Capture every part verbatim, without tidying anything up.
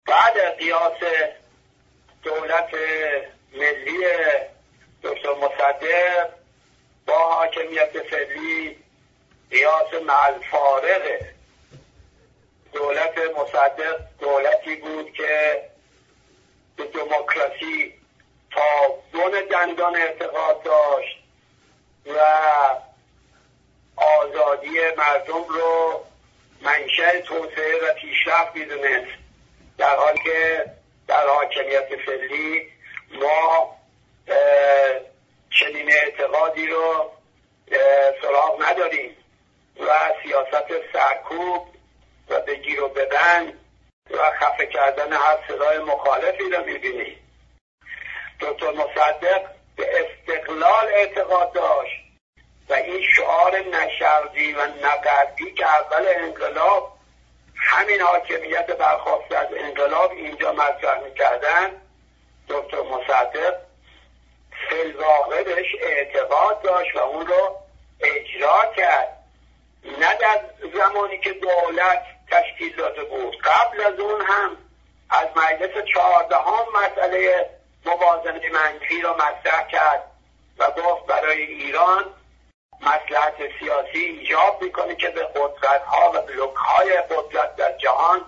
بعد از قیاس دولت ملی دکتر مصدق با حاکمیت فعلی، قیاس مع الفارق دولت مصدق دولتی بود که به دموکراسی تا بن دندان اعتقاد داشت و آزادی مردم رو منشأ توسعه و پیشرفت می‌دونست، در حالی که در حاکمیت فعلی ما چنین اعتقادی رو سراغ نداریم و سیاست سرکوب و بگیر و ببند و خفه کردن هر صدای مخالفی رو می‌بینیم. دکتر مصدق به استقلال اعتقاد داشت و این شعار نشرقی و نغربی که اول انقلاب همین حاکمیت برخواسته از انقلاب اینجا مطرح می‌کردن، دکتر مصدق فی الواقع بهش اعتقاد داشت و اون رو اجرا کرد. نه در زمانی که دولت تشکیل داده بود، قبل از اون هم از مجلس چهاردهم مسئله موازنه منفی را مطرح کرد و گفت برای ایران مصلحت سیاسی ایجاب میکنه که به قدرت‌ها و بلوک‌های قدرت در جهان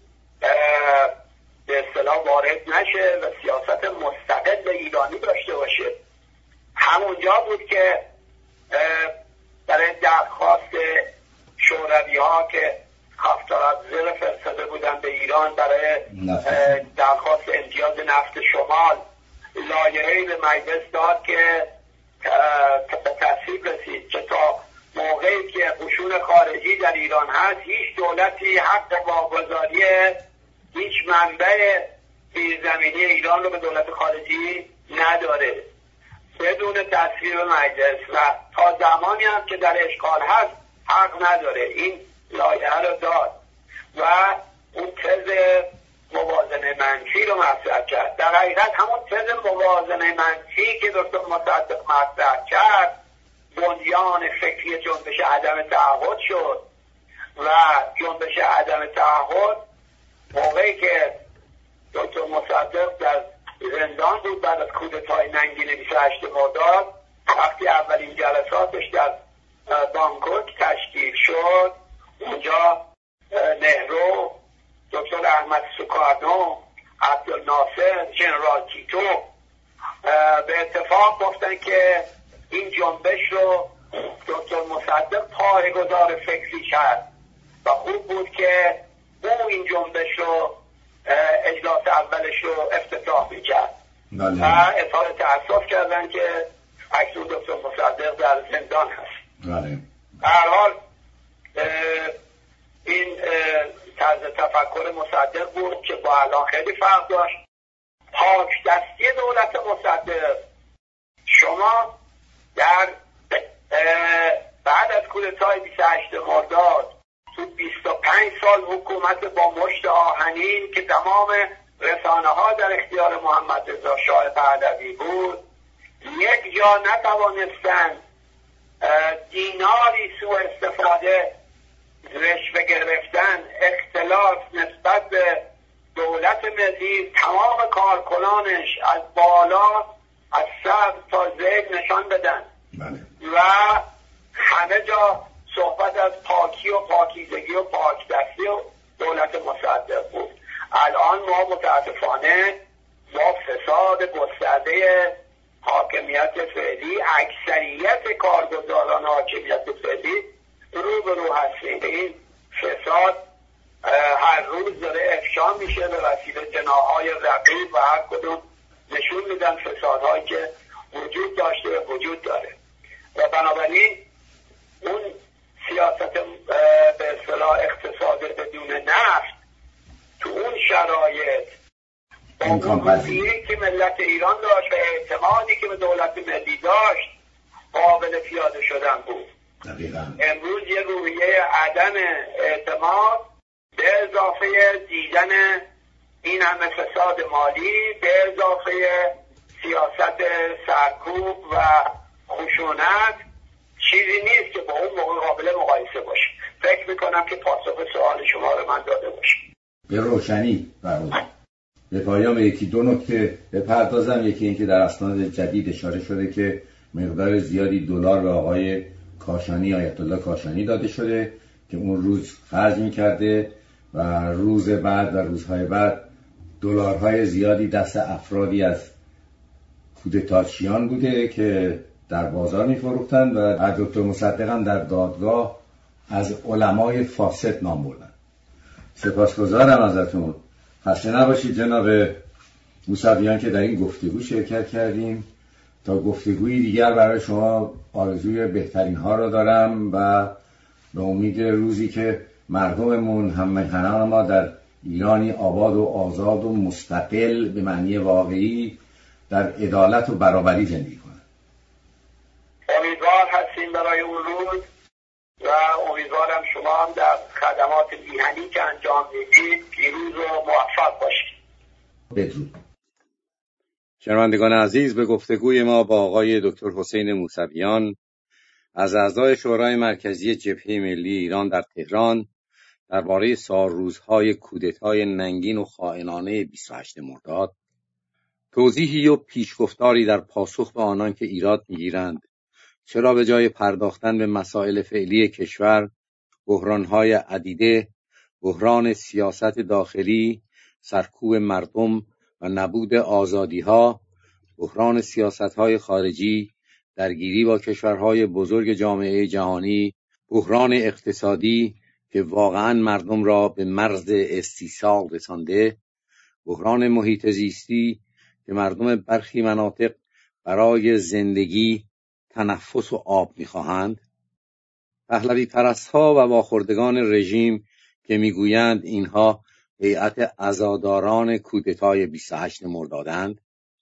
به اصطلاح وارد نشه و سیاست مستقل ایرانی داشته باشه. همونجا بود که برای درخواست شوروی‌ها که هفت‌زر فرستاده بودن به ایران برای درخواست امتیاز نفت شمال، لایحه‌ای به مجلس داد که به تصویب رسید که تا موقعی که قشون خارجی در ایران هست هیچ دولتی حق واگذاری هیچ منبع زیرزمینی ایران رو به دولت خارجی نداره بدون تصویب مجلس و تا زمانی هم که در اشغال هست حق نداره. این لایحه رو داد و اون تز موازنه منفی رو مطرح کرد. در حقیقت همون تز موازنه منفی که دکتر مصدق مطرح کرد بنیان فکری جنبش عدم تعهد شد و جنبش عدم تعهد موقعی که دکتر مصدق در زندان بود بعد از کودتای ننگین بیست و هشتم مرداد، وقتی اولین جلساتش در بانکوک تشکیل شد، اونجا نهرو، دکتر احمد سوکارنو، عبدالناصر، ژنرال تیتو به اتفاق گفتن که این جنبش رو دکتر مصدق پایه‌گذار فکری کرد و خوب بود که او این جنبش رو اجلاس اولش رو افتتاح می‌کرد و اظهار تأسف کردن که اکنون دکتر مصدق در زندان هست. بله. هر حال این طرز تفکر مصدق بود که با الان خیلی فرق داشت. پاک دستی دولت مصدق شما در بعد از کودتای بیست و هشتم مرداد تو بیست و پنج سال حکومت با مشت آهنین که تمام رسانه ها در اختیار محمد رضا شاه پهلوی بود، یک جا نتوانستند دیناری سوء استفاده، رشوه گرفتن، اختلاف نسبت به دولت ملی تمام کارکنانش از بالا از سر تا زیر نشان بدن و همه جا صحبت از پاکی و پاکیزگی و پاکدستی و دولت مصدق بود. الان ما متاسفانه با فساد گسترده حاکمیت فعلی، اکثریت کارگزاران حاکمیت فعلی رو به رو هستیم. این فساد هر روز داره افشا میشه به وسیله جناح‌های رقیب و هر کدوم نشون میدن فسادهایی که وجود داشته و وجود داره و بنابراین اون سیاست به اصطلاح اقتصاد بدون نفت تو اون شرایط امکان پذیر که ملت ایران داشت و اعتمادی که به دولت ملی داشت قابل پیاده شدن بود. دقیقاً. امروز یه روحیه عدم اعتماد به اضافه دیدن این همه فساد مالی به اضافه سیاست سرکوب و خشونت چیزی نیست که با اون موقع قابل مقایسه باشه. فکر میکنم که پاسخ سوال شما رو من داده باشم. به روشنی فرمودید. به پایان یکی دو نکته بپردازم. یکی اینکه در اسناد جدید اشاره شده که مقدار زیادی دلار به آقای کاشانی، آیت الله کاشانی داده شده که اون روز خرج می‌کرده و روز بعد و روزهای بعد دلارهای زیادی دست افرادی از کودتاچیان بوده که در بازار می‌فروختند و دکتر مصدق هم در دادگاه از علمای فاسد نام بردن. سپاسگزارم ازتون. خسته نباشید جناب موسویان که در این گفتگو شرکت کردیم. تا گفتگوی دیگر برای شما آرزوی بهترین ها رو دارم و به امید روزی که مردممون هم‌مهنان ما در ایرانی آباد و آزاد و مستقل به معنی واقعی در عدالت و برابری زندگی کنند. امیدوار هستیم برای اون روز و امیدوارم شما هم در خدمات میهنی که انجام میدید پیروز و موفق باشید. بدرود. شنوندگان عزیز، به گفتگوی ما با آقای دکتر حسین موسویان از اعضای شورای مرکزی جبهه ملی ایران در تهران درباره سالروزهای کودتای ننگین و خائنانه بیست و هشتم مرداد توضیحی و پیشگفتاری در پاسخ به آنان که ایراد می‌گیرند چرا به جای پرداختن به مسائل فعلی کشور، بحران‌های عدیده، بحران سیاست داخلی، سرکوب مردم و نبود آزادی‌ها، بحران سیاست‌های خارجی، درگیری با کشورهای بزرگ جامعه جهانی، بحران اقتصادی که واقعاً مردم را به مرز استیصال رسانده، بحران محیط زیستی که مردم برخی مناطق برای زندگی، تنفس و آب می‌خواهند، پهلوی پرست‌ها و واخوردگان رژیم که می‌گویند اینها هیئت عزاداران کودتای بیست و هشتم مردادند.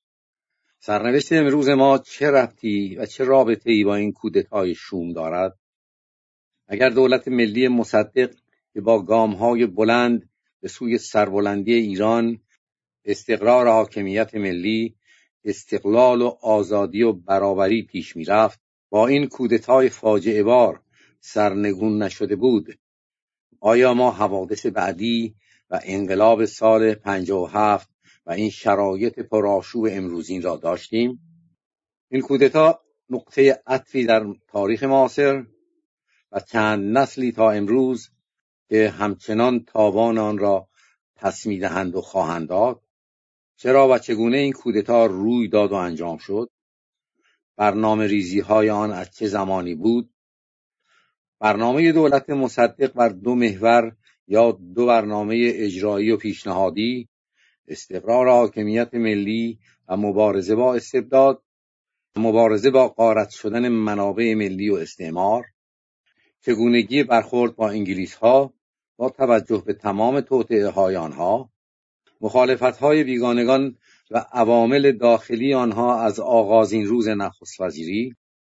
سرنوشت امروز ما چه ربطی و چه رابطه‌ای با این کودتای شوم دارد؟ اگر دولت ملی مصدق که با گام‌های بلند به سوی سربلندی ایران، استقرار حاکمیت ملی، استقلال و آزادی و برابری پیش می‌رفت، با این کودتای فاجعه بار سرنگون نشده بود، آیا ما حوادث بعدی و انقلاب سال پنجاه و هفت و این شرایط پرآشوب امروزین را داشتیم؟ این کودتا نقطه عطفی در تاریخ معاصر و چند نسلی تا امروز که همچنان تاوان آن را پس می‌دهند و خواهند داد. چرا و چگونه این کودتا روی داد و انجام شد؟ برنامه ریزی های آن از چه زمانی بود؟ برنامه دولت مصدق بر دو محور یا دو برنامه اجرایی و پیشنهادی، استقرار حاکمیت ملی و مبارزه با استبداد، مبارزه با غارت شدن منابع ملی و استعمار، چگونگی برخورد با انگلیس ها با توجه به تمام توطئه های آنها، مخالفت های بیگانگان و عوامل داخلی آنها از آغازین روز نخست وزیری،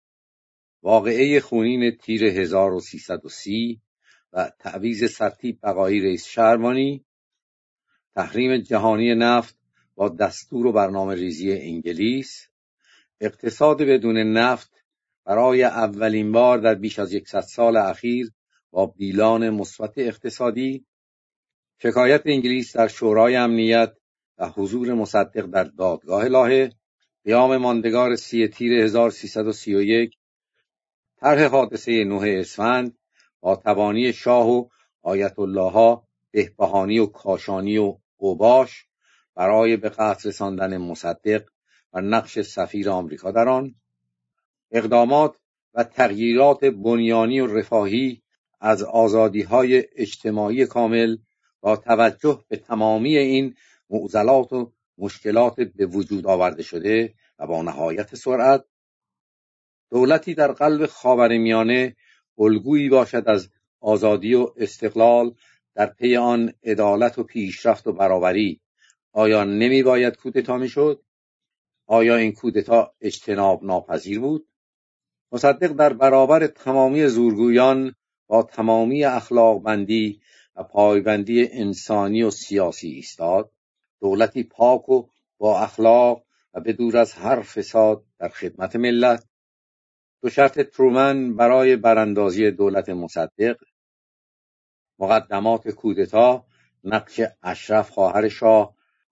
واقعه خونین تیر هزار و سیصد و سی و تعویض سرتیپ بقایی رئیس شهربانی، تحریم جهانی نفت با دستور و برنامه ریزی انگلیس، اقتصاد بدون نفت برای اولین بار در بیش از صد سال اخیر با بیلان مثبت اقتصادی، شکایت انگلیس در شورای امنیت و حضور مصدق در دادگاه لاهه، قیام ماندگار سی تیر هزار و سیصد و سی و یک، طرح حادثه نه اسفند با تبانی شاه و آیت الله ها بهبهانی و کاشانی و اوباش برای به قتل رساندن مصدق و نقش سفیر آمریکا در آن، اقدامات و تغییرات بنیانی و رفاهی از آزادی‌های اجتماعی کامل با توجه به تمامی این معضلات و مشکلات به وجود آورده شده و با نهایت سرعت، دولتی در قلب خاورمیانه الگویی باشد از آزادی و استقلال، در پی آن عدالت و پیشرفت و برابری. آیا نمی باید کودتا می شد؟ آیا این کودتا اجتناب ناپذیر بود؟ مصدق در برابر تمامی زورگویان با تمامی اخلاق بندی و پایبندی انسانی و سیاسی ایستاد. دولتی پاک و با اخلاق و بدور از هر فساد در خدمت ملت. دو شرط ترومن برای براندازی دولت مصدق: مقدمات کودتا، نقش اشرف خواهر شاه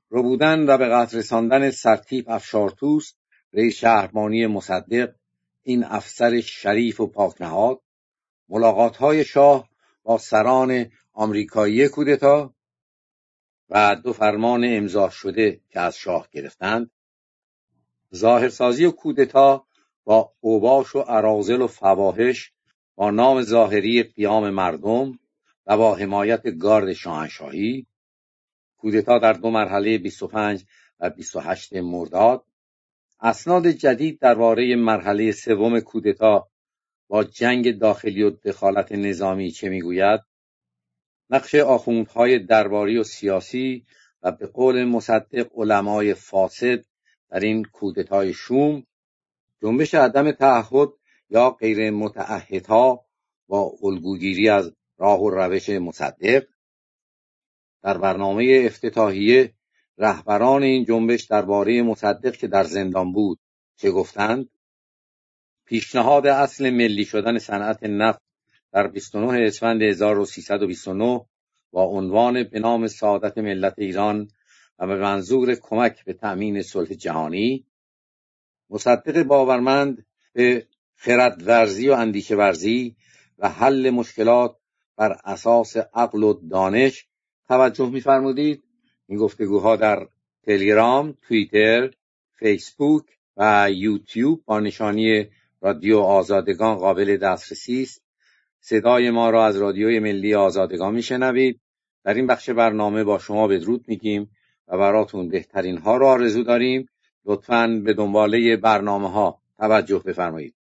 ربودن و به قتل رساندن سرتیپ افشارتوس رئیس شهربانی مصدق، این افسر شریف و پاکنهاد، ملاقات‌های شاه با سران آمریکایی کودتا و دو فرمان امضا شده که از شاه گرفتند، ظاهرسازی و کودتا با اوباش و اراذل و فواحش با نام ظاهری قیام مردم و با حمایت گارد شاهنشاهی، کودتا در دو مرحله بیست و پنج و بیست و هشت مرداد، اسناد جدید درباره مرحله سوم کودتا با جنگ داخلی و دخالت نظامی چه میگوید؟ نقش آخوندهای درباری و سیاسی و به قول مصدق علمای فاسد در این کودتای شوم، جنبش عدم تعهد یا غیر متعهدها با الگوگیری از راه و روش مصدق. در برنامه افتتاحیه رهبران این جنبش درباره مصدق که در زندان بود چه گفتند؟ پیشنهاد اصل ملی شدن صنعت نفت در بیست و نه اسفند هزار و سیصد و بیست و نه با عنوان به نام سعادت ملت ایران و به منظور کمک به تأمین صلح جهانی. مصدق باورمند به خردورزی و اندیشه ورزی و حل مشکلات بر اساس عقل و دانش توجه می‌فرمودید. این گفتگوها در تلگرام، توییتر، فیسبوک و یوتیوب با نشانی رادیو آزادگان قابل دسترسی است. صدای ما را از رادیوی ملی آزادگان میشنوید. در این بخش برنامه با شما بدرود میگیم و براتون بهترین ها را آرزو داریم. لطفاً به دنباله برنامه ها توجه بفرمایید.